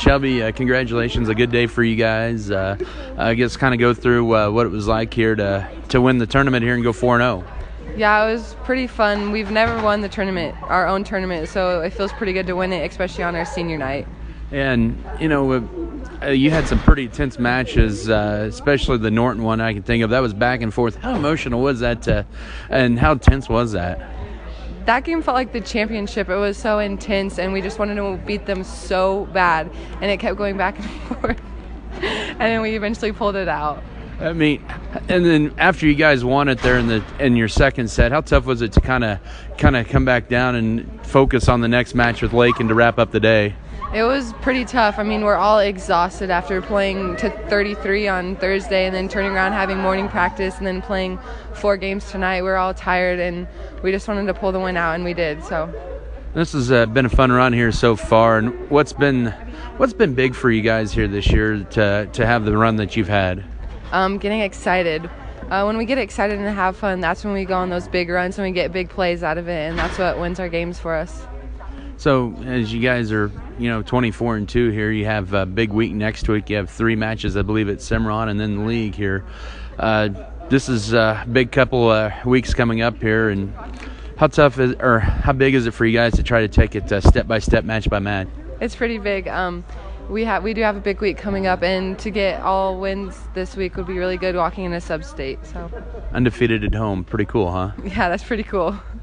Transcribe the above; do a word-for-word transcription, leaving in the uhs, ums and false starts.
Shelby, uh, congratulations. A good day for you guys. Uh, I guess kind of go through uh, what it was like here to, to win the tournament here and go four and oh. Yeah, it was pretty fun. We've never won the tournament, our own tournament, so it feels pretty good to win it, especially on our senior night. And, you know, uh, you had some pretty tense matches, uh, especially the Norton one I can think of. That was back and forth. How emotional was that, uh, and how tense was that? That game felt like the championship. It was so intense, and we just wanted to beat them so bad, and it kept going back and forth, and then we eventually pulled it out. I mean, and then after you guys won it there in the in your second set, how tough was it to kind of kind of come back down and focus on the next match with Lake and to wrap up the day? It was pretty tough. I mean, we're all exhausted after playing to thirty-three on Thursday and then turning around having morning practice and then playing four games tonight. We're all tired, and we just wanted to pull the win out, and we did. So this has uh, been a fun run here so far. And what's been what's been big for you guys here this year to to have the run that you've had? Um, getting excited. Uh, when we get excited and have fun, that's when we go on those big runs and we get big plays out of it, and that's what wins our games for us. So as you guys are, you know, twenty-four and two here, you have a big week next week. You have three matches, I believe, at Cimarron and then the league here. Uh, this is a big couple uh, weeks coming up here, and how tough is, or how big is it for you guys to try to take it uh, step by step, match by match? It's pretty big. Um, we have we do have a big week coming up, and to get all wins this week would be really good walking in a sub-state. So undefeated at home, pretty cool, huh? Yeah, that's pretty cool.